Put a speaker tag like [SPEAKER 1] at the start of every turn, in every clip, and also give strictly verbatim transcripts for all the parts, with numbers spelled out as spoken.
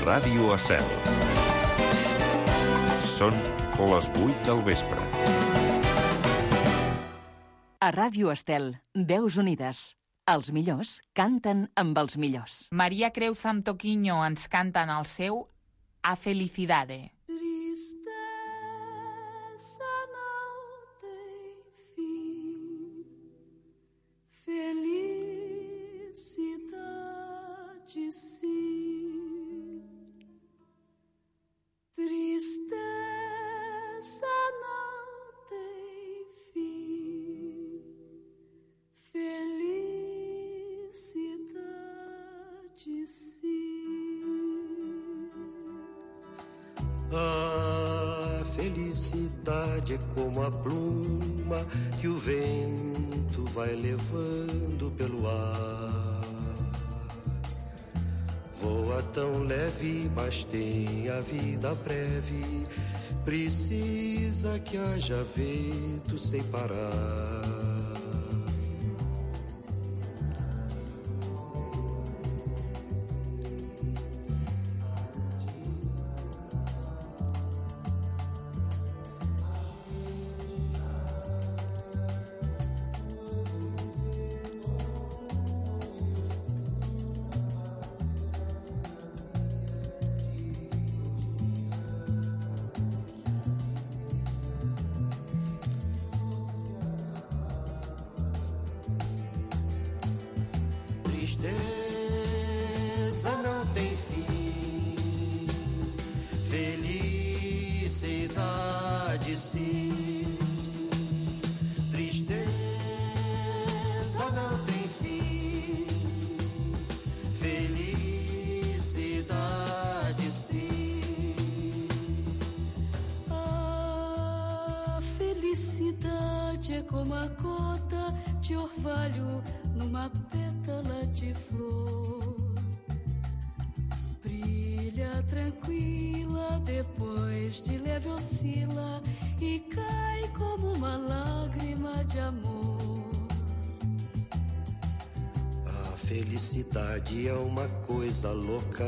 [SPEAKER 1] Ràdio Estel. Són les vuit del vespre.
[SPEAKER 2] A Ràdio Estel, Veus Unides. Els millors canten amb els millors.
[SPEAKER 3] Maria Creu Santoquiño ens canta en el seu A Felicidade.
[SPEAKER 4] Tristeza não tem fim, felicidade sim. Tristeza não tem fim, felicidade sim.
[SPEAKER 5] A felicidade é como a pluma que o vento vai levando pelo ar. Voa tão leve, mas tem a vida breve. Precisa que haja vento sem parar. Tristeza não tem fim, felicidade sim. Tristeza não tem fim, felicidade sim.
[SPEAKER 4] A felicidade é como a gota de orvalho numa pétala de flor. Brilha tranquila, depois de leve oscila e cai como uma lágrima de amor.
[SPEAKER 5] A felicidade é uma coisa louca,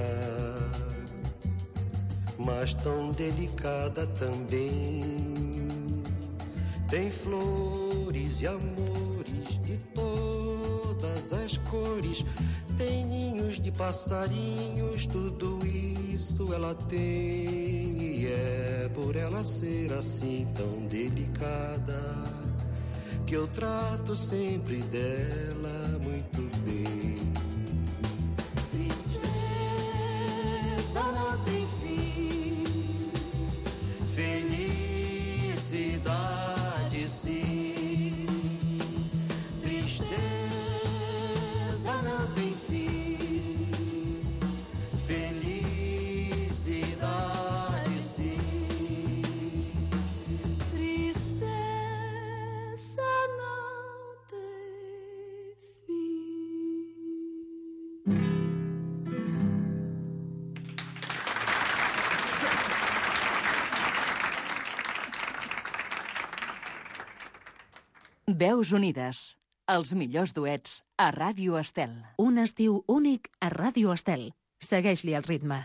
[SPEAKER 5] mas tão delicada também. Tem flores e amores de todas as cores, tem ninhos de passarinhos, tudo isso ela tem. E é por ela ser assim tão delicada que eu trato sempre dela muito bem.
[SPEAKER 4] Tristeza não tem fim,
[SPEAKER 5] felicidade sim. Tristeza não tem fim, felicidade sim.
[SPEAKER 4] tristeza não tem fim.
[SPEAKER 2] Veus Unides. Els millors duets a Ràdio Estel.
[SPEAKER 6] Un estiu únic a Ràdio Estel. Segueix-li el ritme.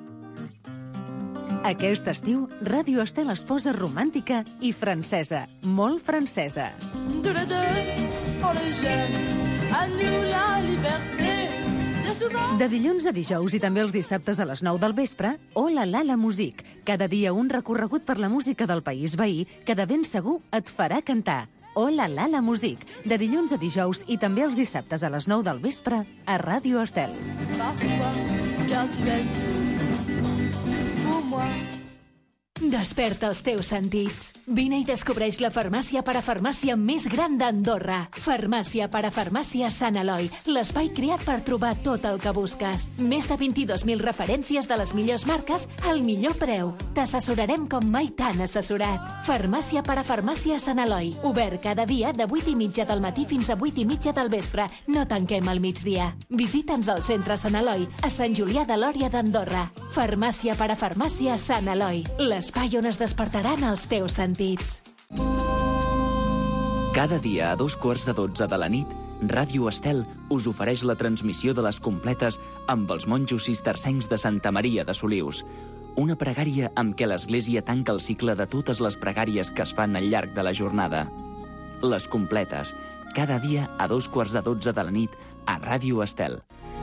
[SPEAKER 6] Aquest estiu, Ràdio Estel es posa romàntica i francesa. Molt francesa.
[SPEAKER 7] De les deux, pour les jeunes, à nous la liberté. De souvent.
[SPEAKER 6] De dilluns a dijous i també els dissabtes a les nou del vespre, Hola Lala Music. Cada dia un recorregut per la música del país veí que de ben segur et farà cantar. Hola Lala Music. De dilluns a dijous i també els dissabtes a les nou del vespre a Ràdio Estel.
[SPEAKER 7] Parfois, car tu es tout pour moi.
[SPEAKER 8] Desperta els teus sentits. Vine i descobreix la farmàcia parafarmàcia més gran d'Andorra. Farmàcia parafarmàcia Sant Eloi, l'espai creat per trobar tot el que busques. Més de vint-i-dos mil referències de les millors marques al millor preu. T'assessorarem com mai t'han assessorat. Farmàcia parafarmàcia Sant Eloi, obert cada dia de vuit i mitja del matí fins a vuit i mitja del vespre. No tanquem al migdia. Visita'ns al centre Sant Eloi, a Sant Julià de Lòria d'Andorra. Farmàcia parafarmàcia Sant Eloi, l'espai on es despertaran els teus sentits.
[SPEAKER 9] Cada dia a dos quarts de dotze de la nit Ràdio Estel us ofereix la transmissió de les completes amb els monjos cistercencs de Santa Maria de Solius. Una pregària amb què l'Església tanca el cicle de totes les pregàries que es fan al llarg de la jornada. Les completes, cada dia a dos quarts de dotze de la nit a Ràdio Estel.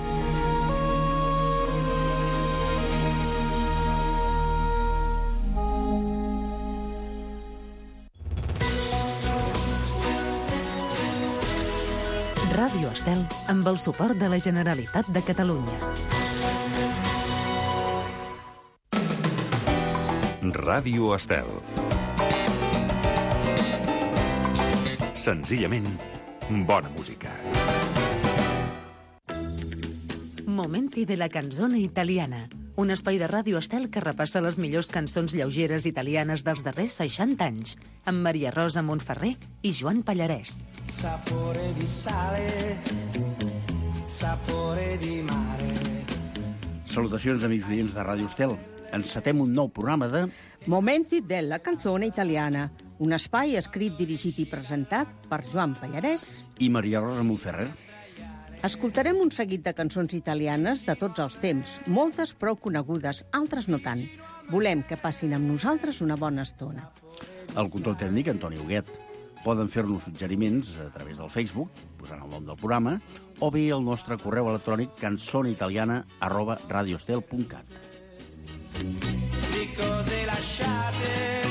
[SPEAKER 6] Ràdio Estel, amb el suport de la Generalitat de Catalunya.
[SPEAKER 1] Ràdio Estel. Senzillament, bona música.
[SPEAKER 6] Momenti de la canzone italiana. Un espai de Ràdio Estel que repassa les millors cançons lleugeres italianes dels darrers seixanta anys, amb Maria Rosa Montferrer i Joan Pallarès.
[SPEAKER 10] Sapore di sale, sapore di mare.
[SPEAKER 11] Salutacions, amics oients de Ràdio Estel. Encetem un nou programa de...
[SPEAKER 12] Momenti della canzone italiana, un espai escrit, dirigit i presentat per Joan Pallarès
[SPEAKER 11] i Maria Rosa Montferrer.
[SPEAKER 12] Escoltarem un seguit de cançons italianes de tots els temps, moltes prou conegudes, altres no tant. Volem que passin amb nosaltres una bona estona.
[SPEAKER 11] El control tècnic, Antoni Huguet. Poden fer-nos suggeriments a través del Facebook, posant el nom del programa, o bé el nostre correu electrònic canzoneitaliana arroba radioestel punt cat.
[SPEAKER 10] Di cose lasciate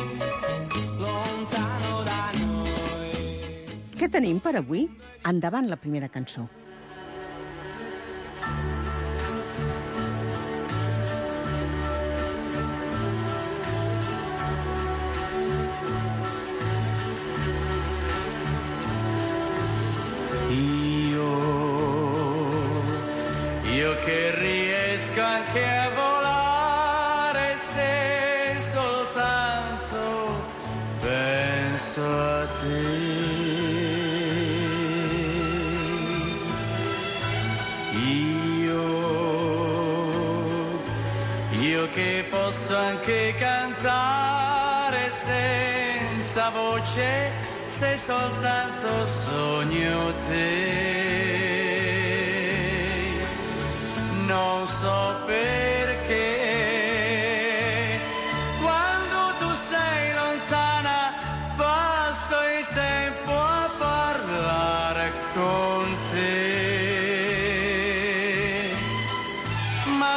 [SPEAKER 10] lontano da noi.
[SPEAKER 12] Què tenim per avui? Endavant la primera cançó.
[SPEAKER 10] Che riesco anche a volare se soltanto penso a te. Io, io che posso anche cantare senza voce se soltanto sogno te. Non so perché quando tu sei lontana passo il tempo a parlare con te. Ma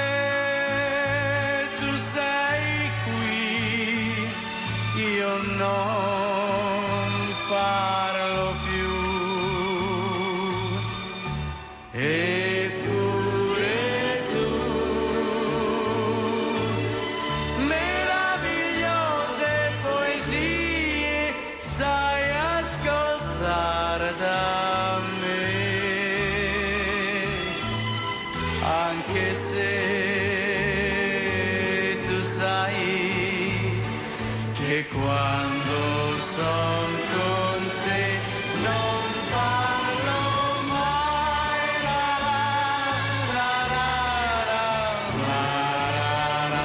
[SPEAKER 10] se tu sei qui io non parlo più. E quando son con te non parlo mai. La la la la la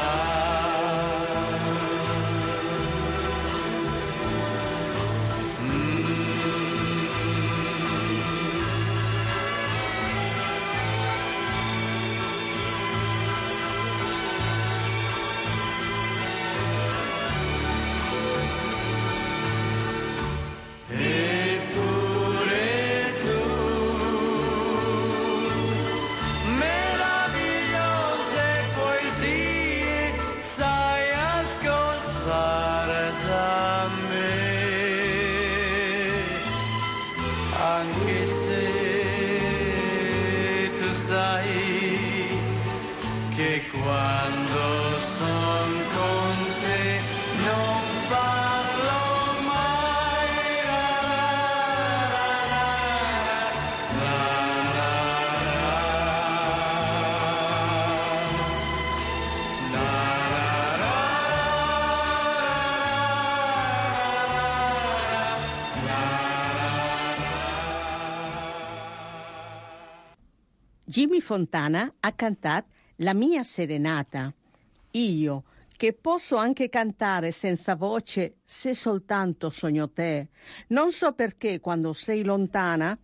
[SPEAKER 12] Jimmy Fontana ha cantat La mia serenata. Io, che posso anche cantare senza voce se soltanto sogno te. Non so perché quando sei lontana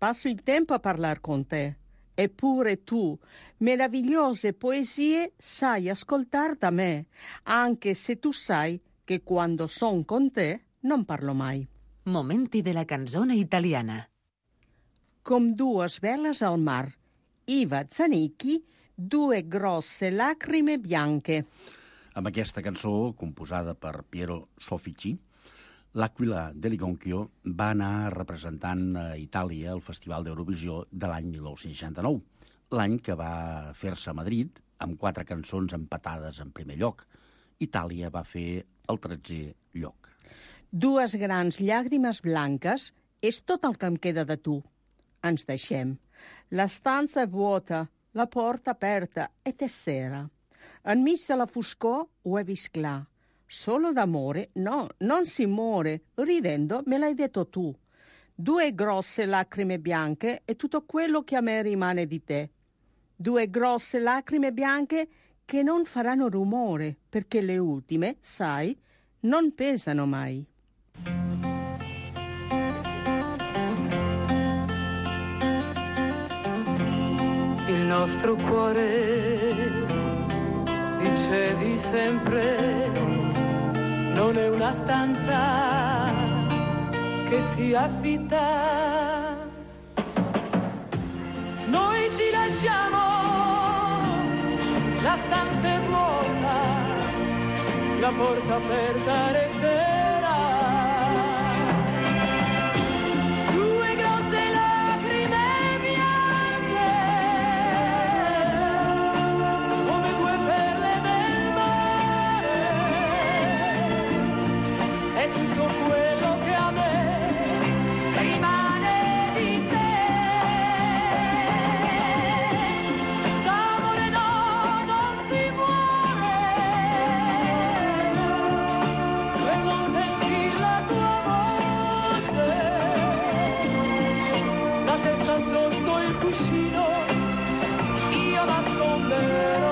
[SPEAKER 12] passo il tempo a parlare con te. Eppure tu, meravigliose poesie, sai ascoltare da me, anche se tu sai che quando son con te non parlo mai.
[SPEAKER 6] Momenti della canzone italiana.
[SPEAKER 12] Com dues veles al mar, Iva Zanicchi, due grosse lacrime bianche.
[SPEAKER 11] Amb aquesta cançó, composada per Piero Soffici, l'Aquila dell'Iconchio va anar representant a Itàlia el Festival d'Eurovisió de l'any dinou seixanta-nou, l'any que va fer-se a Madrid amb quatre cançons empatades en primer lloc. Itàlia va fer el tretzè lloc.
[SPEAKER 12] Dues grans llàgrimes blanques és tot el que em queda de tu. Ens deixem. La stanza è vuota, la porta aperta ed è sera. Enmig de la foscor ho he vist clar. Solo d'amore? No, non si muore. Ridendo me l'hai detto tu. Due grosse lacrime bianche è tutto quello che a me rimane di te. Due grosse lacrime bianche che non faranno rumore, perché le ultime, sai, non pesano mai.
[SPEAKER 13] Il nostro cuore, dicevi sempre, non è una stanza che si affitta. Noi ci lasciamo, la stanza è vuota, la porta aperta resterà. Due grosse lacrime bianche, come due perle del mare, è tutto quello che a me rimane di te. D'amore no, non si muore, per non sentir la tua voce, la testa sotto il cuscino io nasconderò.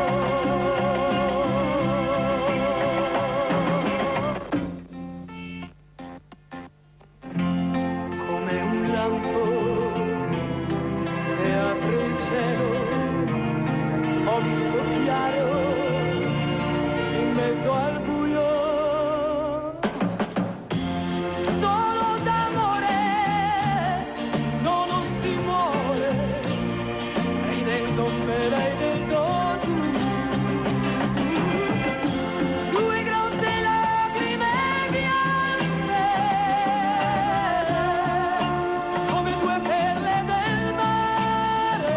[SPEAKER 13] Come un lampo che apre il cielo, ho visto chiaro in mezzo al buio. Solo d'amore, no, non si muore, ridendo me l'hai detto tu. Due grosse lacrime bianche, come due perle del mare,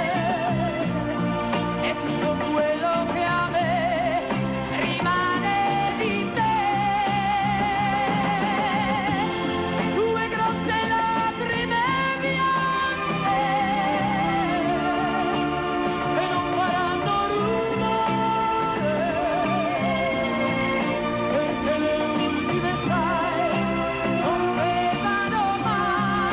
[SPEAKER 13] è tutto quello che a me rimane di te. Due grosse lacrime bianche che non faranno rumore, perché le ultime, sai, non pesano mai.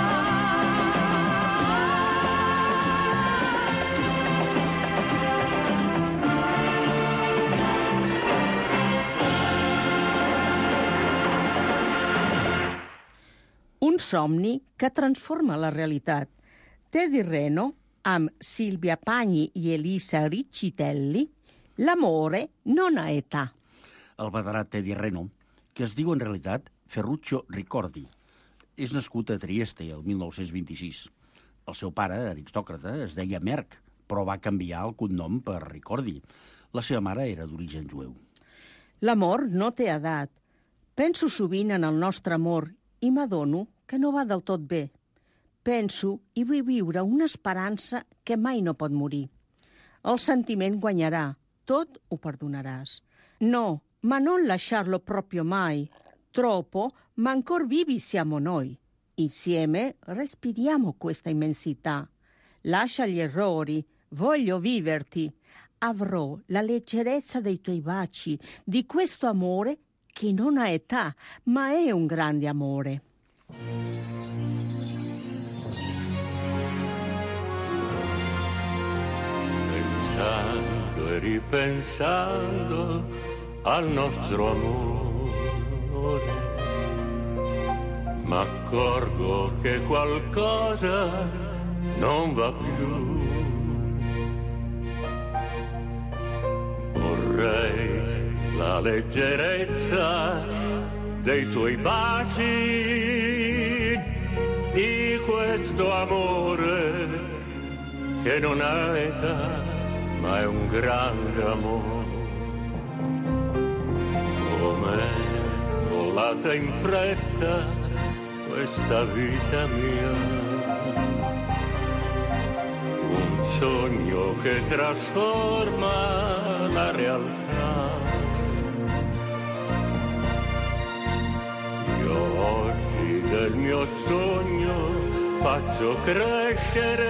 [SPEAKER 12] Un somni que transforma la realitat. Teddy Reno, amb Silvia Pagni i Elisa Riccitelli, L'amore non ha età.
[SPEAKER 11] El veterà Teddy Reno, que es diu en realitat Ferruccio Ricordi, és nascut a Trieste el mil nou-cents vint-i-sis. El seu pare, aristòcrata, es deia Merck, però va canviar el cognom per Ricordi. La seva mare era d'origen jueu.
[SPEAKER 12] L'amor no té edat. Penso sovint en el nostre amor i m'adono que no va del tot bé. Penso i vull viure una esperança que mai no pot morir. El sentiment guanyarà, tot ho perdonaràs. No, ma non lasciarlo proprio mai. Troppo, ma ancor vivi siamo noi. Insieme respiriamo questa immensità. Lascia gli errori, voglio viverti. Avrò la leggerezza dei tuoi baci, di questo amore che non ha età, ma è un grande amore.
[SPEAKER 10] Pensando e ripensando al nostro amore, m'accorgo che qualcosa non va più. Vorrei la leggerezza dei tuoi baci, di questo amore che non ha età, ma è un grande amore. Com'è volata in fretta questa vita mia, un sogno che trasforma la realtà. Io oggi del mio sogno faccio crescere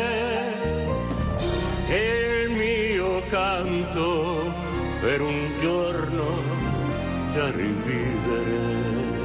[SPEAKER 10] il mio canto per un giorno da rivivere.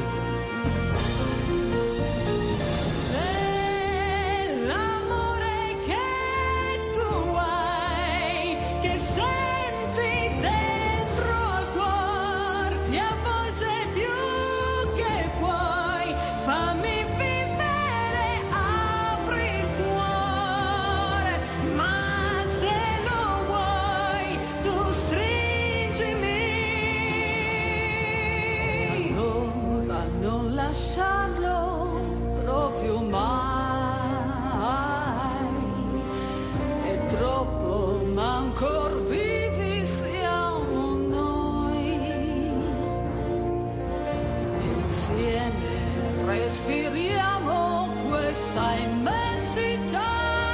[SPEAKER 7] Respiriamo questa immensità,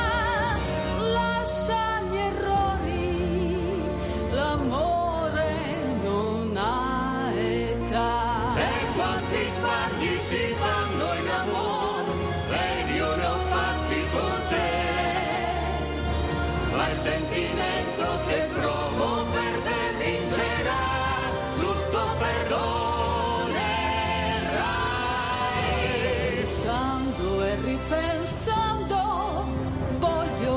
[SPEAKER 7] lascia gli errori, l'amore non ha età. E quanti sbagli si fanno in amore, vedi uno fatti con te, ma il sentimento che provo per te vincerà, tutto perdono. E ripensando voglio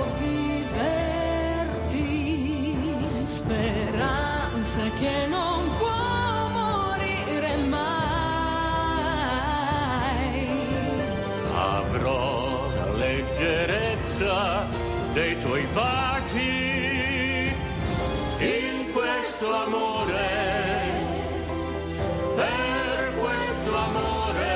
[SPEAKER 7] viverti, speranza che non può morire mai.
[SPEAKER 10] Avrò la leggerezza dei tuoi baci in questo amore, per questo amore.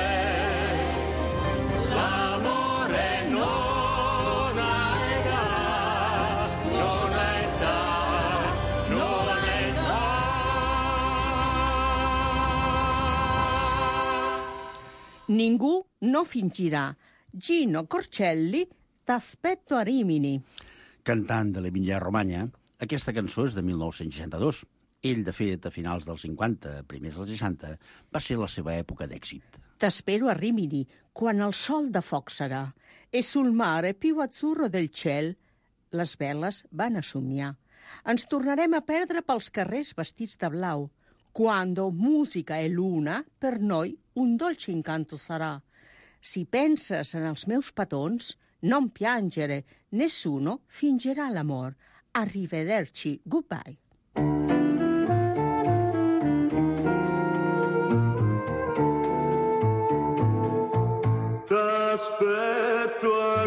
[SPEAKER 12] Ningú no fingirà. Gino Corcelli, T'aspetto a Rimini.
[SPEAKER 11] Cantant de l'Emilia-Romagna, aquesta cançó és de mil nou-cents seixanta-dos. Ell, de fet, a finals dels cinquanta, primers dels seixanta, va ser la seva època d'èxit.
[SPEAKER 12] T'aspero a Rimini, quan el sol de foc serà, e sul mare più azzurro del ciel les veles van a somiar. Ens tornarem a perdre pels carrers vestits de blau, quando musica e luna per noi un dolce incanto sarà. Si penses en els meus petons, non piangere, nessuno fingerà l'amor. Arrivederci, goodbye.
[SPEAKER 14] T'aspetto a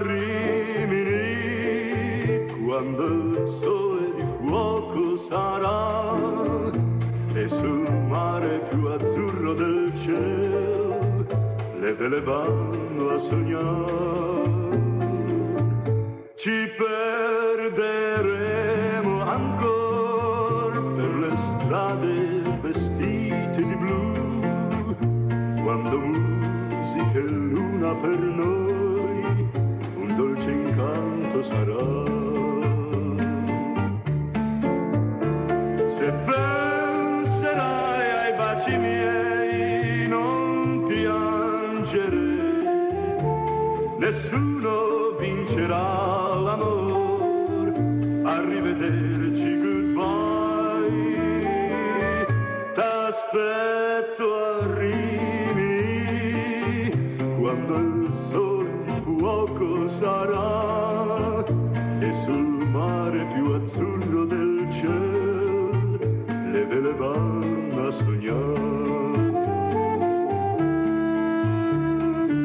[SPEAKER 14] Rimini, quando il sole di fuoco sarà, e sul mare più azzurro del cielo le vele vanno a sognare. Ci perderemo ancora per le strade vestite di blu, quando musica e luna per noi un dolce incanto sarà. Se penserai ai baci miei non piangere, nessuno vincerà l'amor. Arrivederci, goodbye. T'aspetto a Rimini, quando il sole di fuoco sarà, e sul mare più azzurro del cielo le vele vanno a sognare.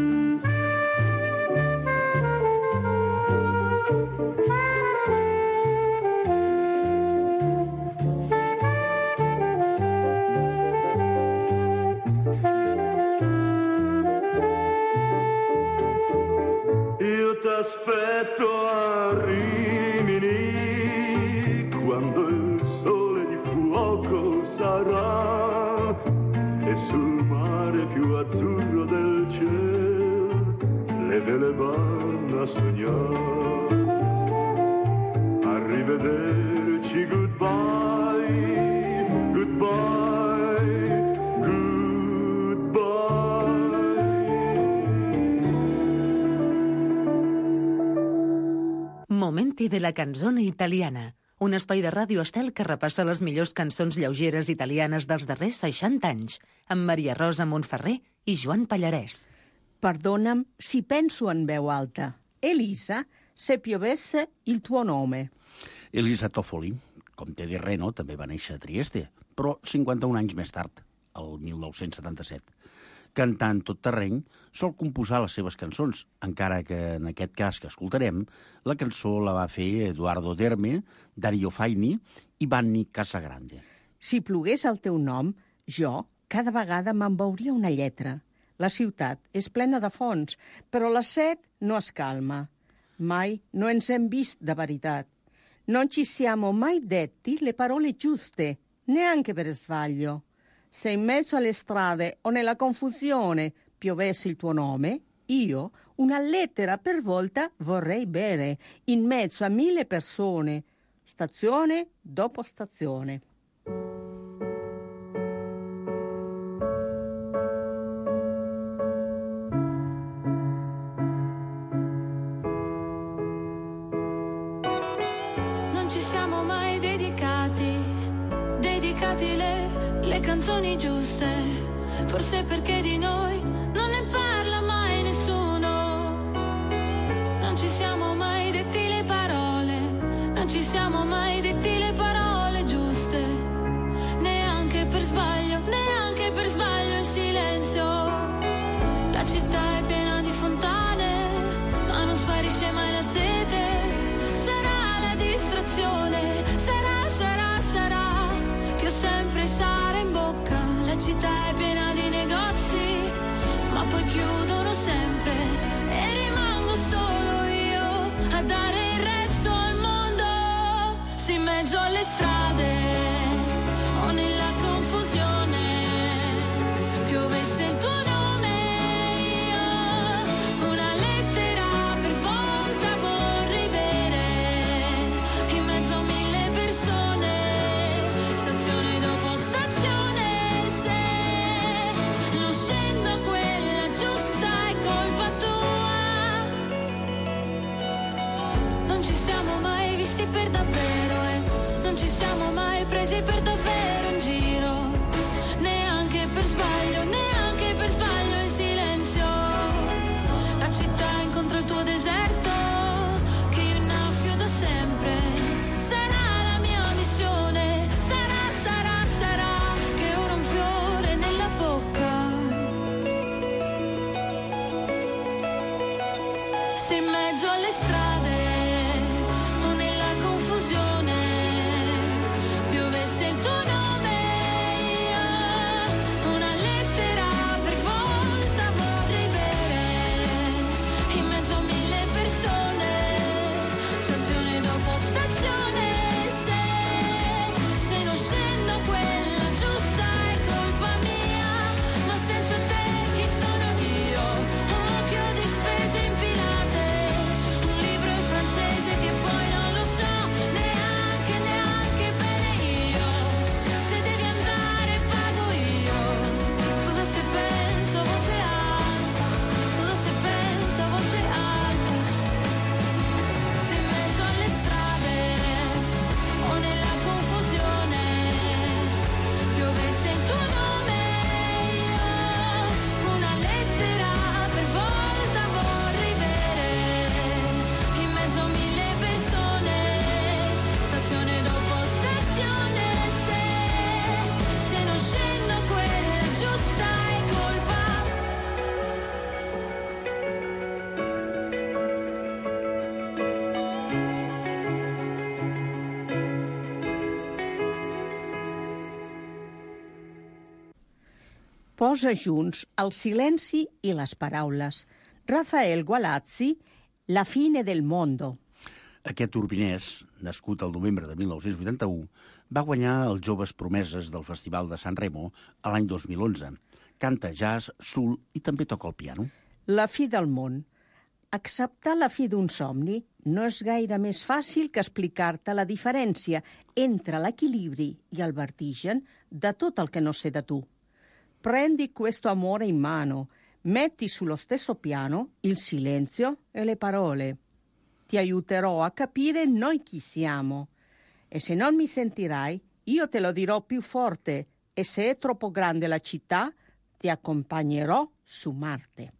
[SPEAKER 6] Momenti de la canzone italiana, un espai de Ràdio Estel que repassa les millors cançons lleugeres italianes dels darrers seixanta anys, amb Maria Rosa Montferrer i Joan Pallarès.
[SPEAKER 12] Perdona'm si penso en veu alta. Elisa, se piovesse il tuo nome.
[SPEAKER 11] Elisa Toffoli, comte di Reno, també va néixer a Trieste, però cinquanta-un anys més tard, el mil nou-cents setanta-set. Cantant tot terreny, sol composar les seves cançons, encara que en aquest cas que escoltarem, la cançó la va fer Eduardo Derme, Dario Faini i Vanni Casagrande.
[SPEAKER 12] Si plogués el teu nom, jo cada vegada m'embeuria una lletra. La ciutat és plena de fonts, però la set no es calma. Mai no ens hem vist de veritat. Non ci siamo mai detti le parole giuste, neanche per sbaglio. Se in mezzo alle strade o nella confusione piovesse il tuo nome, io una lettera per volta vorrei bere, in mezzo a mille persone, stazione dopo stazione.
[SPEAKER 4] Non ci siamo mai dedicati, dedicati le le canzoni giuste, forse perché di noi non ne parla mai nessuno. Non ci siamo mai detti le parole, non ci siamo mai detti le parole giuste, neanche per sbaglio, neanche per sbaglio in silenzio. La città è piena di fontane, ma non sparisce mai la sete. Sarà la distrazione, sarà, sarà, sarà che ho sempre sale in bocca. La città è piena di negozi, ma poi chiudono sempre e rimango solo io a dare il resto al mondo. Se in mezzo alle strade o nella confusione piovesse il tuo nome, io una lettera per volta vorrei bere, in mezzo a mille persone, stazione dopo stazione. Se non scendo quella giusta è colpa tua. Non ci siamo mai visti per davvero e non ci siamo mai presi per davvero in giro, neanche per sbaglio, neanche per sbaglio in silenzio. La città incontra il tuo deserto che io innaffio da sempre. Sarà la mia missione, sarà, sarà, sarà che ora un fiore nella bocca. Se in mezzo alle strade o nella confusione piovesse il tuo nome, io una lettera per volta vorrei bere, in mezzo a mille persone, stazione dopo stazione. Se, se non scendo quella giusta è colpa mia, ma senza te chi sono io? Un mucchio di spese impilate, un libro in francese che poi non lo so neanche, neanche bene io. Se devi andare pago io. Scusa se penso a voce alta, scusa se penso a voce alta. Se in mezzo alle strade o nella confusione piovesse il tuo nome, io una lettera per volta vorrei bere, in mezzo a mille persone, stazione dopo stazione. Se, se non scendo quella giusta è colpa.
[SPEAKER 12] Posa junts el silenci i les paraules. Rafael Gualazzi, La fine del mondo.
[SPEAKER 11] Aquest urbinès, nascut el novembre de mil nou-cents vuitanta-u, va guanyar els Joves Promeses del Festival de San Remo a l'any dos mil onze. Canta jazz, soul i també toca el piano.
[SPEAKER 12] La fi del món. Acceptar la fi d'un somni no és gaire més fàcil que explicar-te la diferència entre l'equilibri i el vertigen de tot el que no sé de tu. Prendi questo amore in mano, metti sullo stesso piano il silenzio e le parole. ti aiuterò a capire noi chi siamo. E se non mi sentirai, io te lo dirò più forte, e se è troppo grande la città, ti accompagnerò su Marte.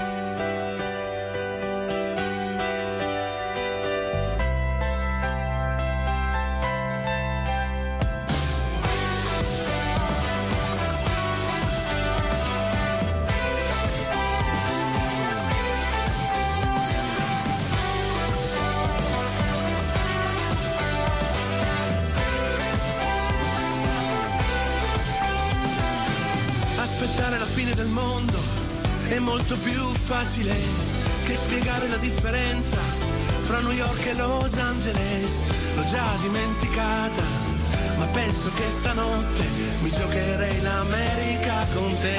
[SPEAKER 15] Aspettare la fine del mondo è molto più facile che spiegare la differenza fra New York e Los Angeles. L'ho già dimenticata, ma penso che stanotte mi giocherei l'America con te.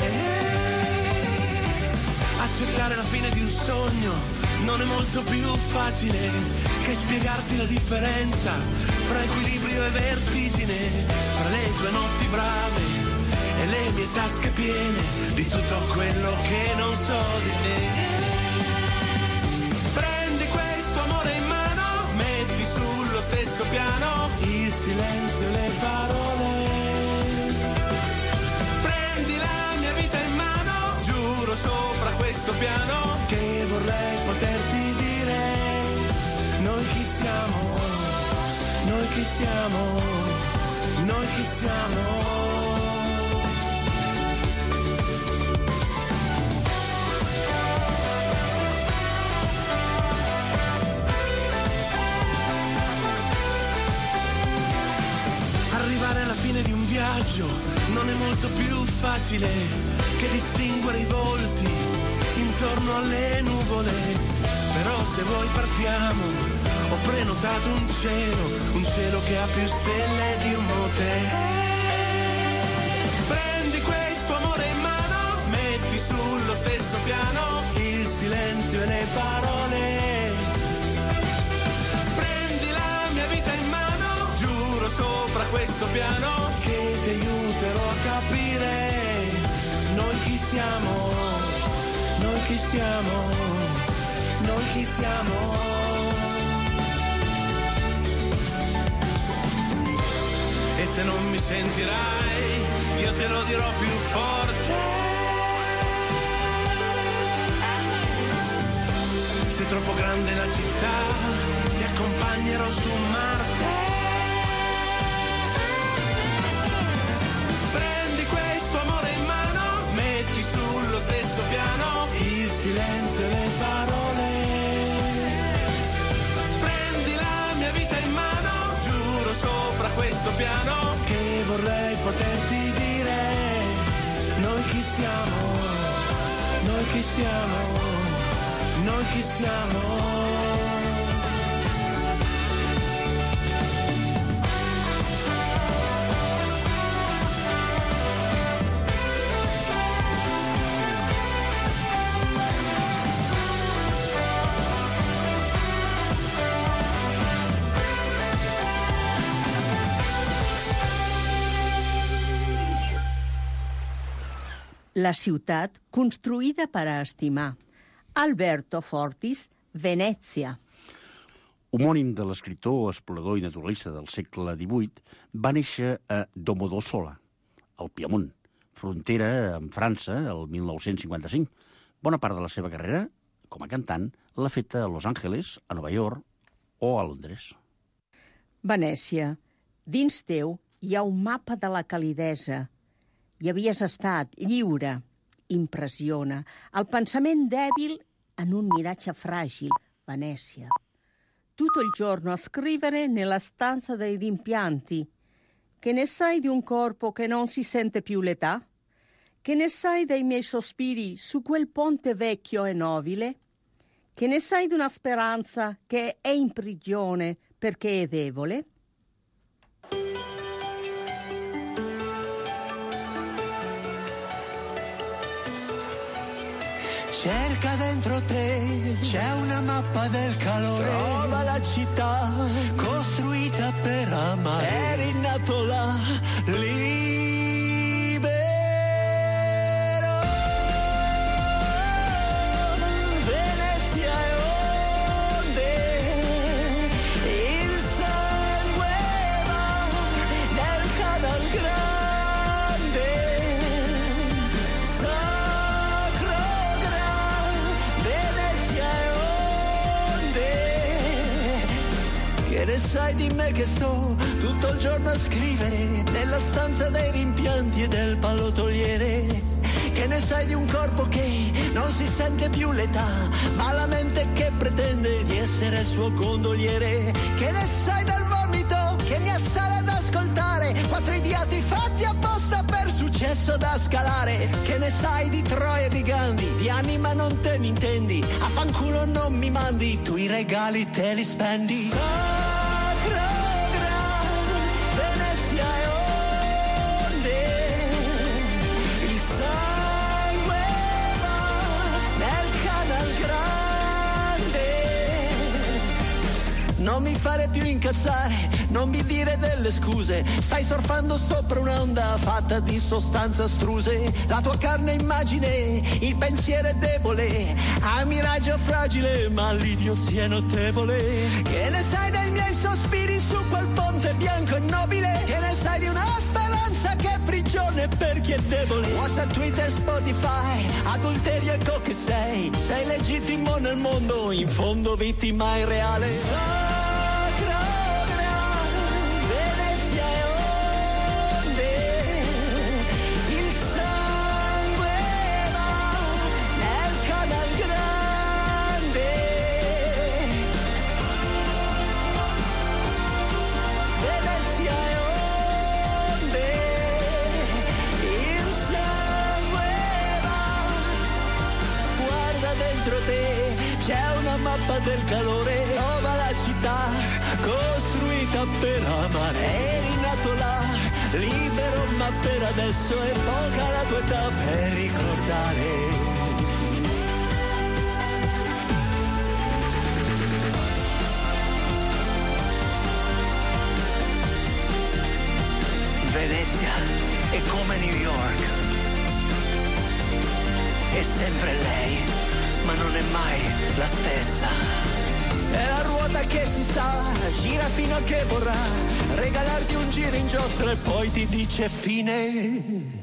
[SPEAKER 15] Accettare la fine di un sogno non è molto più facile che spiegarti la differenza fra equilibrio e vertigine, fra le tue notti brave e le mie tasche piene di tutto quello che non so di te. Prendi questo amore in mano, metti sullo stesso piano il silenzio e le parole. Prendi la mia vita in mano, giuro sopra questo piano che vorrei poterti dire. Noi chi siamo, noi chi siamo, noi chi siamo. Arrivare alla fine di un viaggio non è molto più facile che distinguere i volti intorno alle nuvole. Però se vuoi partiamo, ho prenotato un cielo, un cielo che ha più stelle di un motel. Prendi questo amore in mano, metti sullo stesso piano il silenzio e le parole. Prendi la mia vita in mano, giuro sopra questo piano che ti aiuterò a capire noi chi siamo, noi chi siamo, noi chi siamo. E se non mi sentirai, io te lo dirò più forte. Se è troppo grande la città, ti accompagnerò su Marte. Prendi questo amore in mano, metti sullo stesso piano il silenzio e le parole. Prendi la mia vita in mano, giuro sopra questo piano che vorrei poterti dire. Noi chi siamo, noi chi siamo, noi chi siamo.
[SPEAKER 12] La ciutat construïda per a estimar. Alberto Fortis, Venècia.
[SPEAKER 11] Homònim de l'escriptor, explorador i naturalista del segle divuit, va néixer a Domodossola, al Piemont, frontera amb França, el mil nou-cents cinquanta-cinc. Bona part de la seva carrera, com a cantant, l'ha feta a Los Angeles, a Nova York o a Londres.
[SPEAKER 12] Venècia, dins teu hi ha un mapa de la calidesa. Hi havies estat lliure, impressiona, el pensament dèbil en un miratge fràgil, Venècia. Tutto il giorno a scrivere nella stanza dei rimpianti. Che ne sai di un corpo che non si sente più l'età? Che ne sai dei miei sospiri su quel ponte vecchio e nobile? Che ne sai di una speranza che è in prigione perché è debole?
[SPEAKER 7] Cerca dentro te, c'è una mappa del calore. Trova la città costruita per amare. Eri nato là, libero. Venezia e onde sai di me che sto tutto il giorno a scrivere nella stanza dei rimpianti e del pallottoliere? Che ne sai di un corpo che non si sente più l'età, ma la mente che pretende di essere il suo gondoliere? Che ne sai del vomito che mi assale ad ascoltare quattro idioti fatti apposta per successo da scalare? Che ne sai di Troia e di Gandhi, di anima non te ne intendi, a fanculo non mi mandi, tu i regali te li spendi. Sacro Gran, Venezia e onde, il sangue va nel canal grande. Non mi fare più incazzare, non mi dire delle scuse, stai surfando sopra un'onda fatta di sostanze astruse. La tua carne è immagine, il pensiero è debole, hai miraggio fragile ma l'idiozia è notevole. Che ne sai dei miei sospiri su quel ponte bianco e nobile? Che ne sai di una speranza che è prigione per chi è debole? WhatsApp, Twitter, Spotify, adulterio e co che sei, sei legittimo nel mondo, in fondo vittima irreale. C'è una mappa del calore, trova la città costruita per amare. Eri nato là, libero ma per adesso è poca la tua età per ricordare. Venezia è come New York, è sempre lei, ma non è mai la stessa. È la ruota che si sa, gira fino a che vorrà regalarti un giro in giostra e poi ti dice fine.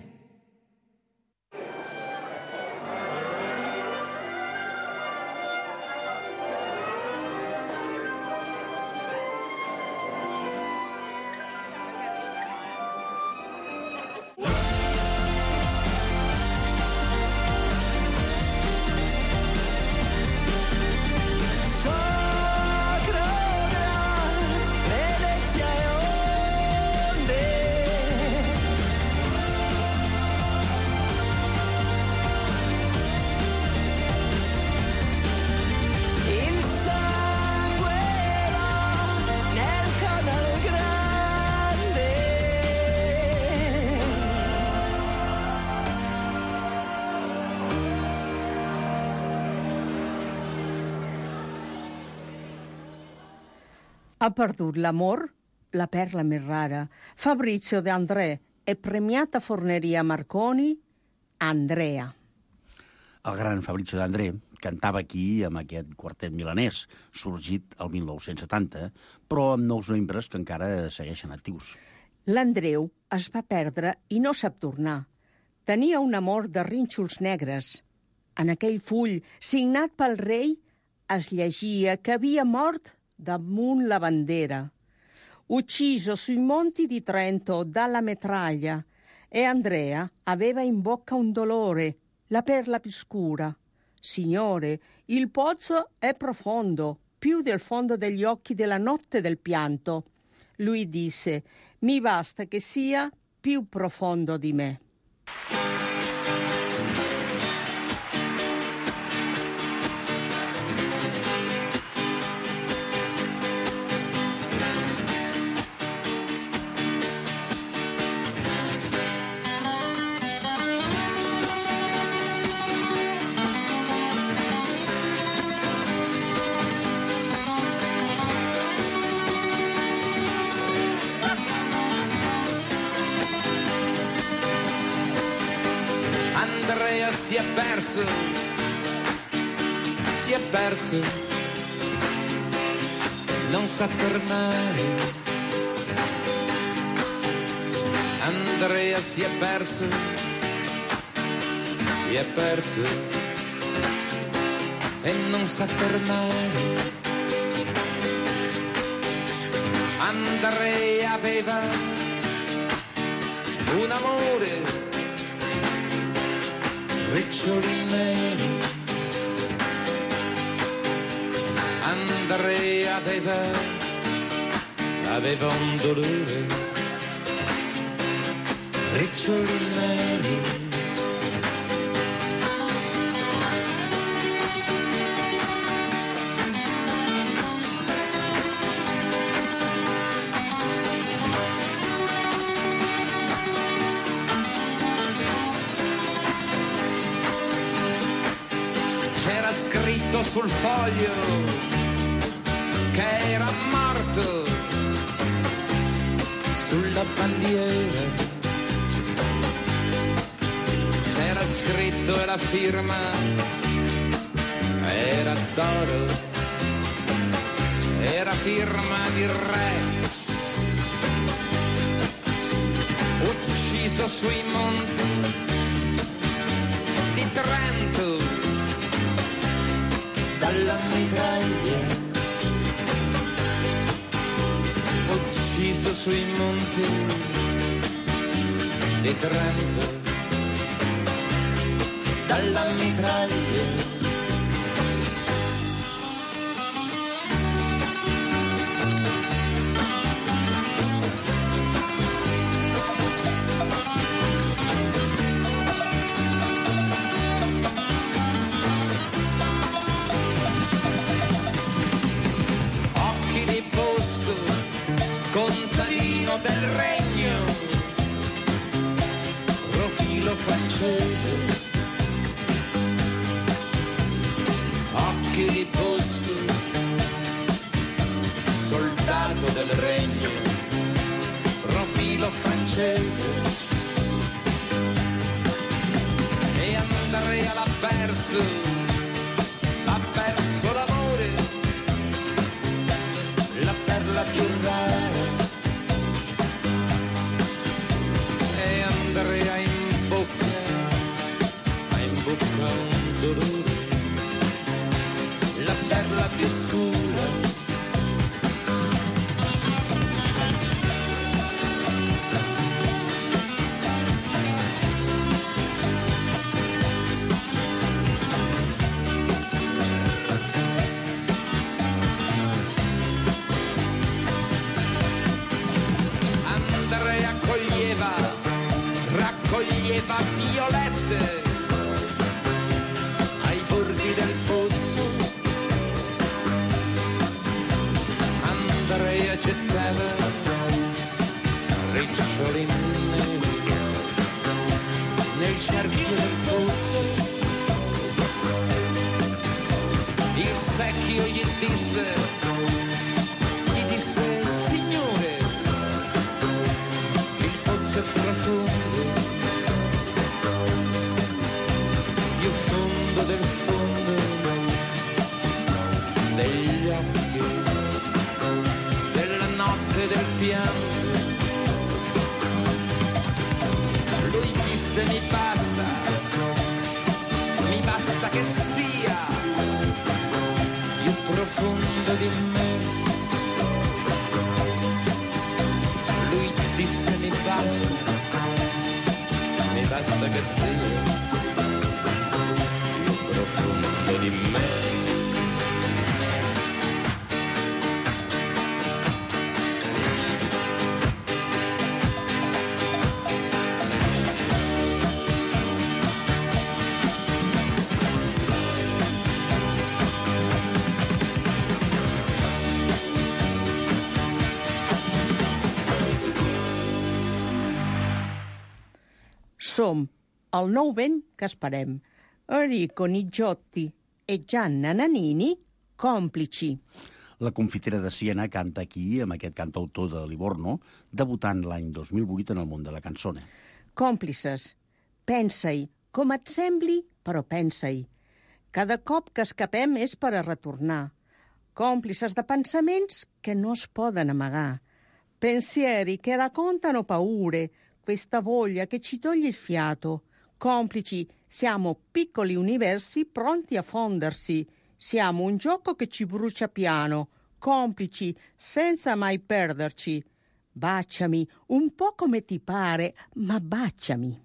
[SPEAKER 12] Ha perdut l'amor, la perla més rara. Fabrizio De André e premiata forneria Marconi, Andrea.
[SPEAKER 11] El gran Fabrizio De André cantava aquí amb aquest quartet milanès, sorgit el mil nou-cents setanta, però amb nous membres que encara segueixen actius.
[SPEAKER 12] L'Andreu es va perdre i no sap tornar. Tenia un amor de rínxols negres. En aquell full, signat pel rei, es llegia que havia mort damunt la bandera. Ucciso sui monti di Trento dalla metraglia, e Andrea aveva in bocca un dolore, la perla più scura. Signore, il pozzo è profondo, più del fondo degli occhi della notte del pianto. Lui disse, mi basta che sia più profondo di me.
[SPEAKER 16] Si è perso, si è perso, non sa tornare. Andrea si è perso, si è perso e non sa tornare. Andrea aveva un amore, riccioli neri. Andrea aveva, aveva un dolore, riccioli neri. C'era scritto sul foglio che era morto, sulla bandiera c'era scritto e la firma era d'oro, era firma di re, ucciso sui monti di Trento dalla mitraglia, ucciso sui monti di Trento dalla mitraglia. Contadino del regno, profilo francese, occhi di bosco, soldato del regno, profilo francese. E Andrea l'ha perso, l'ha perso l'amore, la perla più rara. E Andrea in bocca, ha in bocca un dolore, la perla più scura. Raccoglieva violette ai bordi del pozzo. Andrea gettava riccioli neri nel cerchio del pozzo. Il secchio gli disse, gli disse: signore, il pozzo è profondo, più fondo del fondo degli occhi, della notte del pianto. Lui disse: mi basta, mi basta che sia più profondo di me. Lui disse: mi basta, mi basta che sia profondo di me.
[SPEAKER 12] Som el nou vent que esperem. Enrico Nigiotti e Gianna Nannini, còmplici.
[SPEAKER 11] La confitera de Siena canta aquí amb aquest cantautor de Livorno, debutant l'any dos mil vuit en el món de la cançone.
[SPEAKER 12] Còmplices, pensa-hi, com et sembli, però pensa-hi. Cada cop que escapem és per a retornar. Còmplices de pensaments che no es poden amagar. Pensieri che raccontano paure, questa voglia che ci toglie il fiato. Complici, siamo piccoli universi pronti a fondersi. Siamo un gioco che ci brucia piano, complici, senza mai perderci. Baciami, un po' come ti pare, ma baciami.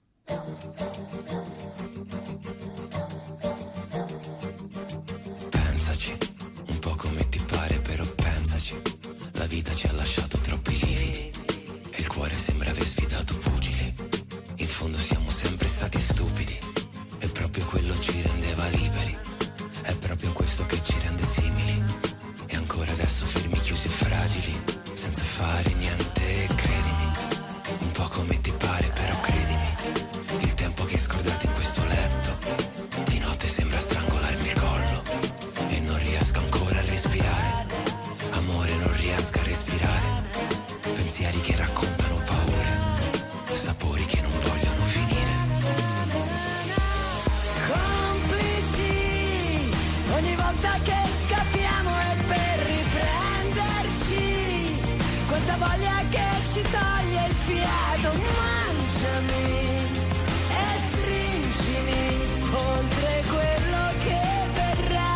[SPEAKER 17] Pensaci, un po' come ti pare, però pensaci. La vita ci ha lasciato troppi lividi e il cuore sembra aver sfidato pugili. In fondo siamo sempre stati stupidi e proprio quello ci rendeva liberi. È proprio questo che ci rende simili. E ancora adesso fermi, chiusi e fragili, senza fare niente, credimi. Un po' come ti pare, però credimi. Il tempo che hai scordato in questo letto di notte sembra strangolarmi il collo e non riesco ancora a respirare. Amore, non riesco a respirare. Pensieri che raccontano paure, sapori che non vogliono finire.
[SPEAKER 7] Complici, ogni volta che scappiamo è per riprenderci. Quanta voglia che ci toglie il fiato. Mangiami e stringimi oltre quello che verrà.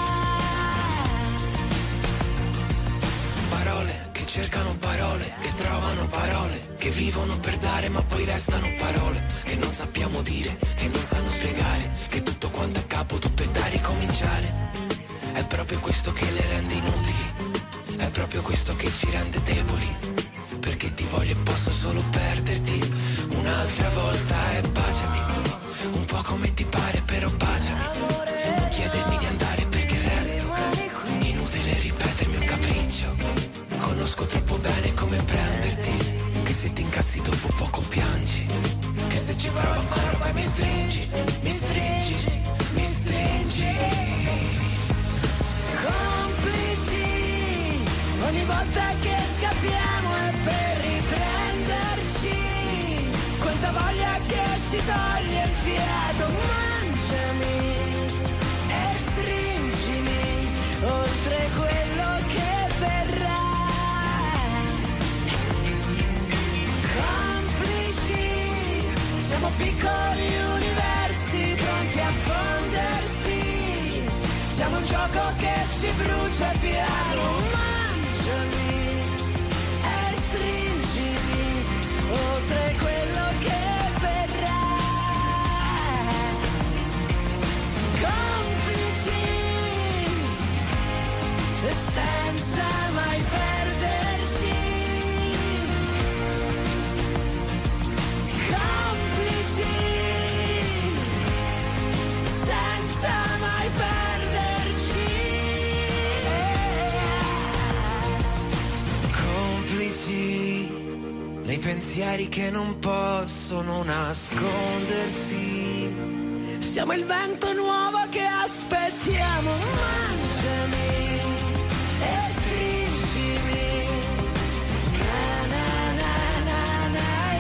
[SPEAKER 17] Parole che cercano parole, che trovano parole, che vivono per dare ma poi restano parole, che non sappiamo dire, che non sanno spiegare, che tutto quanto è capo, tutto è da ricominciare. È proprio questo che le rende inutili, è proprio questo che ci rende deboli, perché ti voglio e posso solo perderti un'altra volta. E baciami, un po' come ti pare, però baciami. Non chiedermi di andare perché resto, inutile ripetermi un capriccio. Conosco troppo bene come prenderti, che se ti incazzi dopo poco piangi, che se ci provo ancora poi mi stringi, mi stringi, mi stringi.
[SPEAKER 7] Complici, ogni volta che scappiamo è per riprenderci. Quanta voglia che ci toglie il fiato. Mangiami e stringimi oltre quello che verrà. Complici, siamo piccoli universi pronti a fondersi. Siamo un gioco che ci brucia piano. Mangiami e stringimi oltre quello che verrà. Complici, senza mai perdersi. Complici, senza mai perderci.
[SPEAKER 17] Complici nei pensieri che non possono nascondersi.
[SPEAKER 7] Siamo il vento nuovo che aspettiamo. Mangiami e stringimi. Na na na na na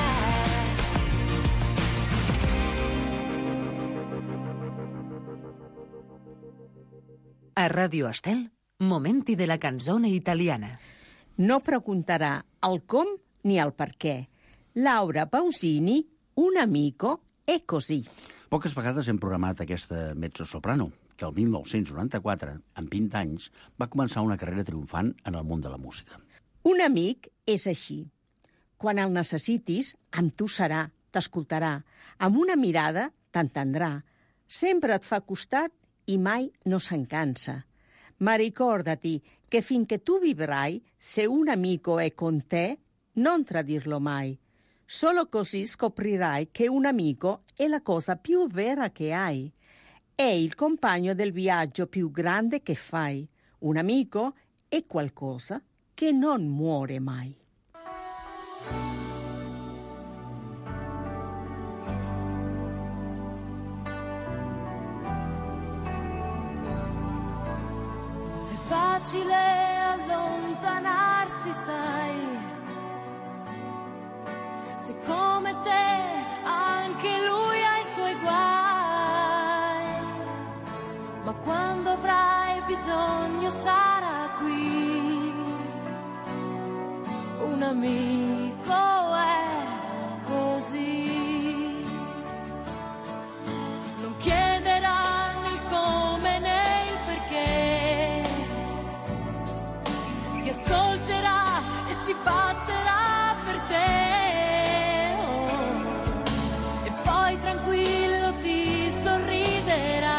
[SPEAKER 6] A Radio Estel, momenti de la canzone italiana.
[SPEAKER 12] No preguntarà el com ni el per què. Laura Pausini, un amico, e così.
[SPEAKER 11] Poques vegades hem programat aquesta mezzosoprano, que el mil nou-cents noranta-quatre, amb vint anys, va començar una carrera triomfant en el món de la música.
[SPEAKER 12] Un amic és així. Quan el necessitis, amb tu serà, t'escoltarà. Amb una mirada t'entendrà. Sempre et fa costat i mai no se'n cansa. Ma ricordati che finché tu vivrai, se un amico è con te, non tradirlo mai. Solo così scoprirai che un amico è la cosa più vera che hai. È il compagno del viaggio più grande che fai. Un amico è qualcosa che non muore mai.
[SPEAKER 4] È facile allontanarsi, sai, se come te anche lui ha i suoi guai, ma quando avrai bisogno sarà qui. Un amico è così, non chiederà né il come né il perché, batterà per te, oh, e poi tranquillo ti sorriderà.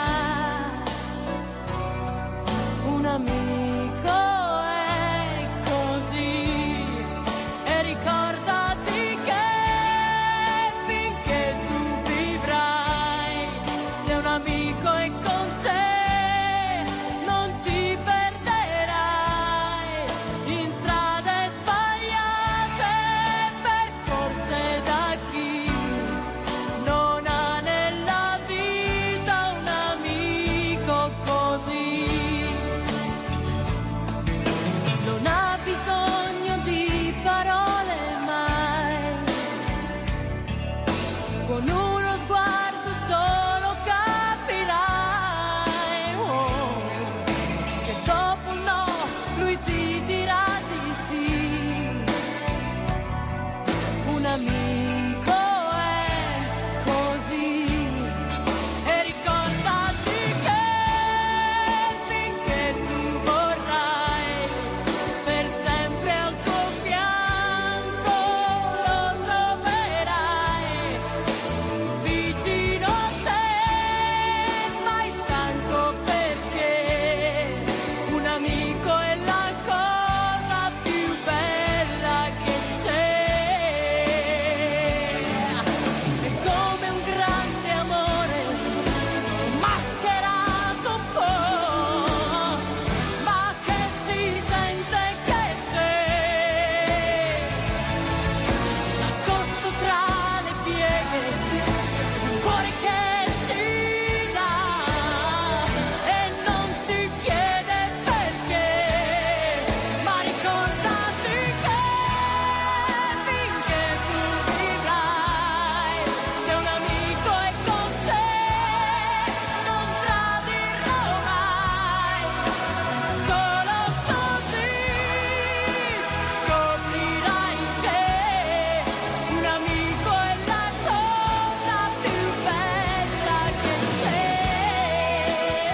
[SPEAKER 4] Un amico è così, e ricordati che finché tu vivrai, se un amico è con te non ti perderai in strade sbagliate, percorse da chi non ha nella vita un amico così. Non ha bisogno di parole mai, con uno sguardo solo capirai, oh, che dopo un no lui ti dirà di sì. Un amico è così, e ricordati che finché tu vorrai, per sempre al tuo fianco lo troverai, vicino a te, mai stanco, perché un amico è la cosa più bella che c'è. È come un grande amore mascherato un po', ma che si sente che c'è, nascosto tra le pieghe di un cuore che si dà e non si chiede perché. Ma ricordati che finché tu vivrai, se un amico è con te non tradirlo mai. Solo così scoprirai che un amico è la cosa più bella che c'è.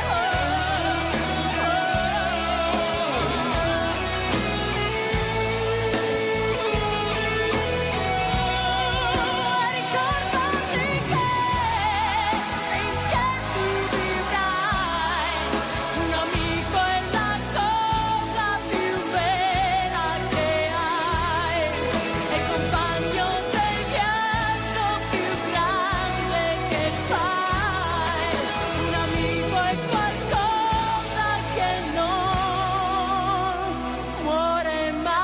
[SPEAKER 4] Ricordati che finché tu vivrai, un amico è la cosa più vera che hai, è il compagno del viaggio più grande che fai. Un amico è qualcosa che non muore mai.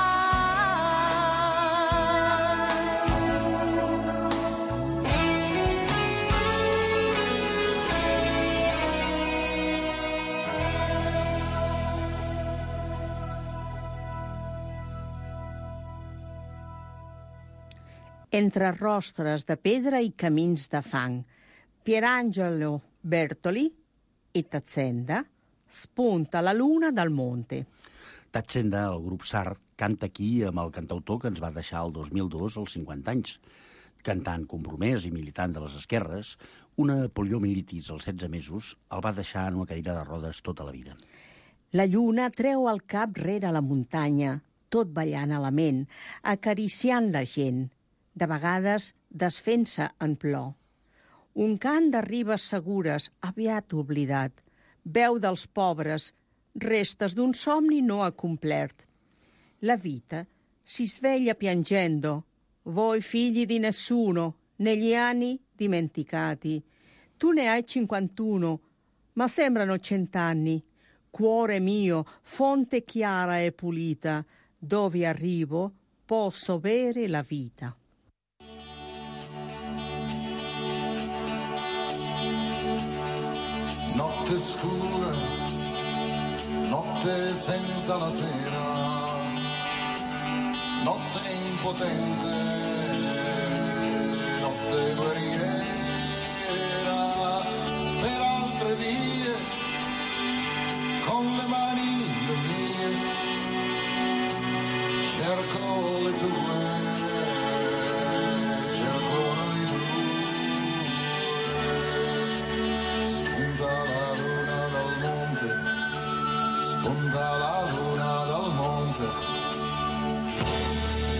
[SPEAKER 12] Entre rostres de pedra i camins de fang, Pierangelo Bertoli i Tazzenda, spunta la luna del monte.
[SPEAKER 11] Tazzenda, el grup Sart, canta aquí amb el cantautor que ens va deixar el dos mil dos als cinquanta anys. Cantant compromès i militant de les esquerres, una poliomielitis als setze mesos el va deixar en una cadira de rodes tota la vida.
[SPEAKER 12] La lluna treu el cap rere la muntanya, tot ballant a la ment, acariciant la gent, de vegades desfent-se en plor. Un cant de ribes segures, aviat oblidat, veu dels pobres, restes d'un somni no acomplert. La vita si sveglia piangendo, voi figli di nessuno, negli anni dimenticati. Tu ne hai cinquantuno, ma sembrano cent'anni. Cuore mio, fonte chiara e pulita, dove arrivo posso bere la vita.
[SPEAKER 18] Notte scura, notte senza la sera, notte impotente, notte guerriera, per altre vie, con le mani le mie, cerco le tue, cerco noi due, spunta la luna dal monte, spunta la luna dal monte.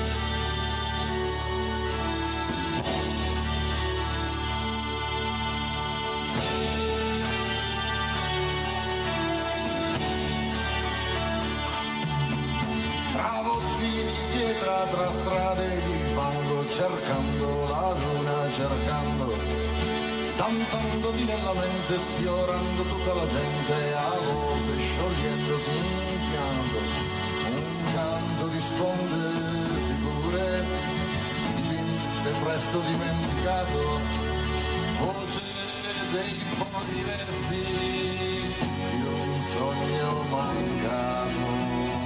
[SPEAKER 18] boschi di pietra tra strade di fango, cercando la luna, cercando, danzandovi nella mente, sfiorando tutta la gente, a volte sciogliendosi in pianto, un canto di sponde sicure, dipinte presto dimenticato, voce dei poveri resti di un sogno mancato.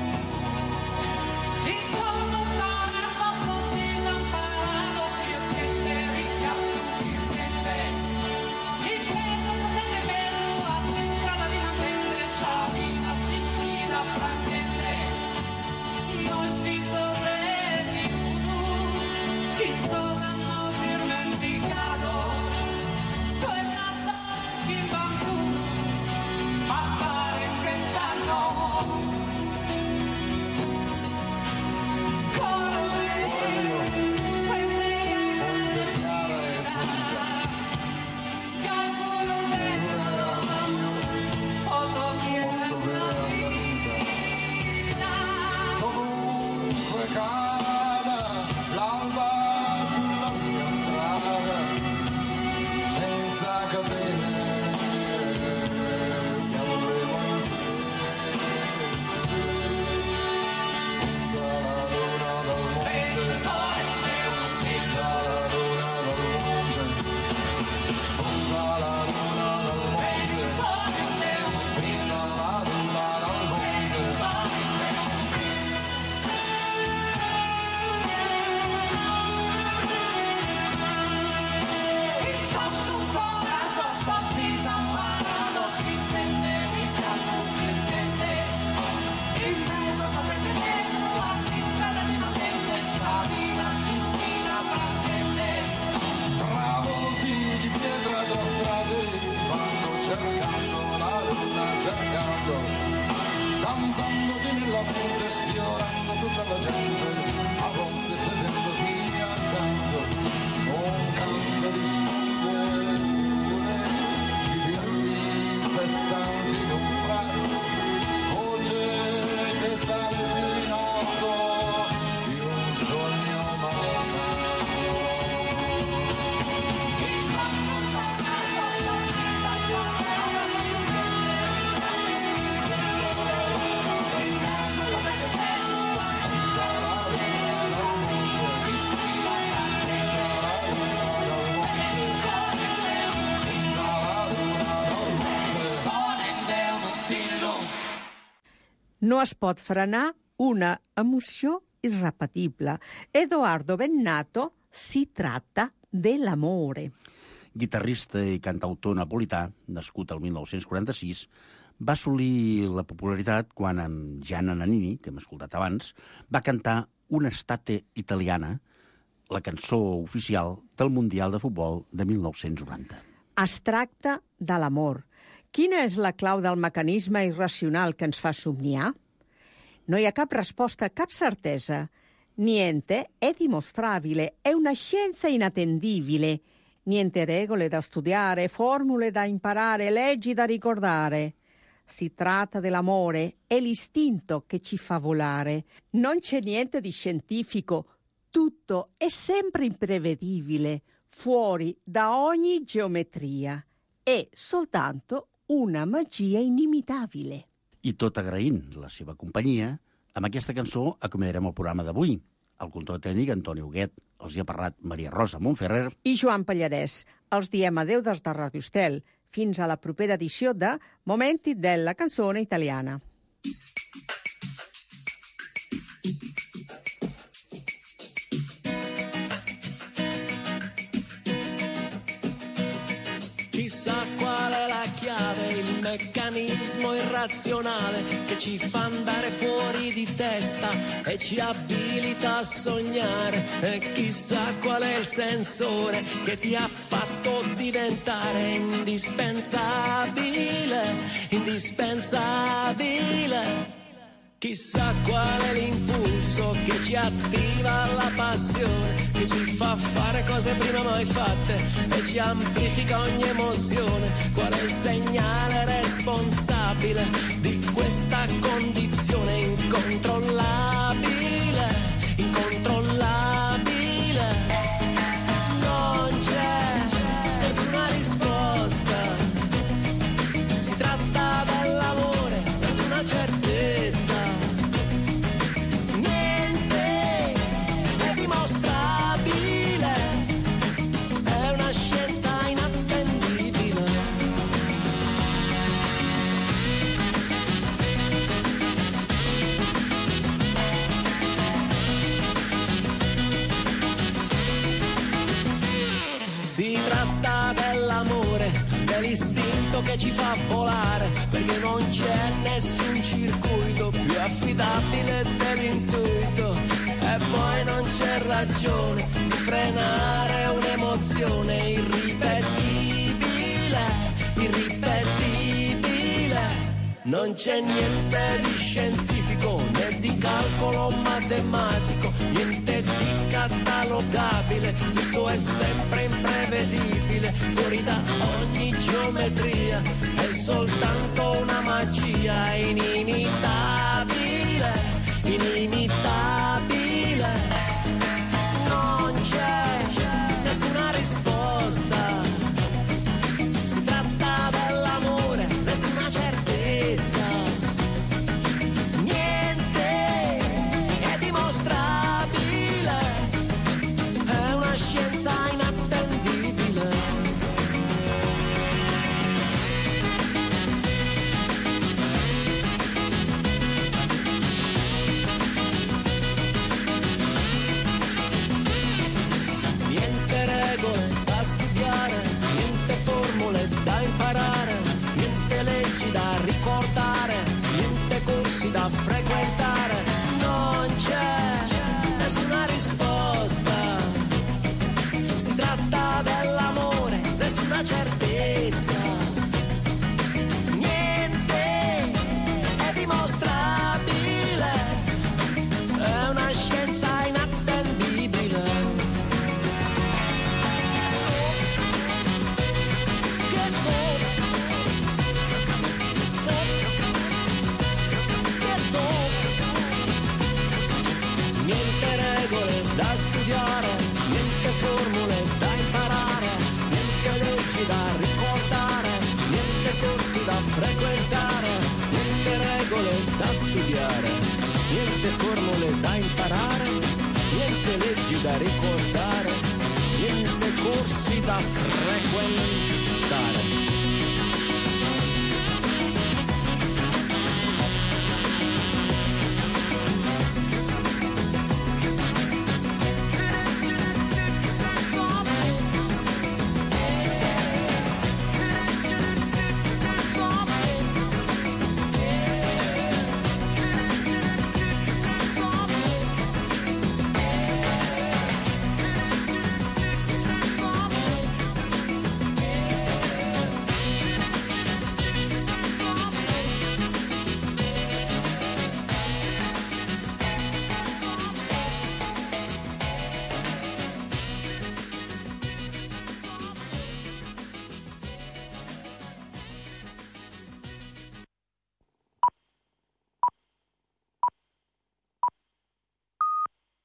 [SPEAKER 12] No es pot frenar una emoció irrepetible. Edoardo Bennato, Si tratta dell'amore.
[SPEAKER 11] Guitarrista i cantautor napolità, nascut el mil nou-cents quaranta-sis, va assolir la popularitat quan amb Gianna Nannini, que hem escoltat abans, va cantar Una estate italiana, la cançó oficial del Mundial de Futbol de mil nou-cents noranta.
[SPEAKER 12] Es tracta de l'amor. Quina és la clau del mecanisme irracional que ens fa somniar? No hi ha cap resposta, cap certesa. Niente è dimostrabile, è una scienza inattendibile. Niente regole da studiare, formule da imparare, leggi da ricordare. Si tratta dell'amore, è l'istinto che ci fa volare. Non c'è niente di scientifico, tutto è sempre imprevedibile, fuori da ogni geometria. È soltanto una magia inimitabile.
[SPEAKER 11] I tot agraint la seva companyia, amb aquesta cançó acomiadarem el programa d'avui. El control tècnic, Antoni Huguet, els hi ha parlat Maria Rosa Montferrer
[SPEAKER 12] i Joan Pallarès. Els diem adeu des de Radio Estel. Fins a la propera edició de Momenti della canzone italiana.
[SPEAKER 7] Chissà qual è la chiave, il meccanismo irrazionale che ci fa andare fuori di testa e ci abilita a sognare. E chissà qual è il sensore che ti ha fatto diventare indispensabile, indispensabile. Chissà qual è l'impulso che ci attiva la passione, che ci fa fare cose prima mai fatte e ci amplifica ogni emozione. Qual è il segnale responsabile di questa condizione incontrollabile, tratta dell'amore, dell'istinto che ci fa volare, perché non c'è nessun circuito più affidabile dell'intuito, e poi non c'è ragione di frenare un'emozione irripetibile, irripetibile. Non c'è niente di scientifico né di calcolo matematico, niente di catalogabile, tutto è sempre imprevedibile, fuori da ogni geometria, è soltanto una magia inimitabile, inimitabile. Non c'è nessuna risposta, si tratta dell'amore, nessuna certezza, niente è dimostrabile, è una scienza inattendibile. Niente regole da studiare, niente formule da imparare, niente leggi da ricordare, niente corsi da frequentare, non c'è nessuna risposta, si tratta dell'amore, nessuna certezza, niente è dimostrabile, è una scienza inattendibile. Niente regole da studiare, niente formule da imparare, niente leggi da ricordare, niente corsi da frequentare, niente regole da studiare, niente formule da imparare, niente leggi da ricordare, niente corsi da frequentare.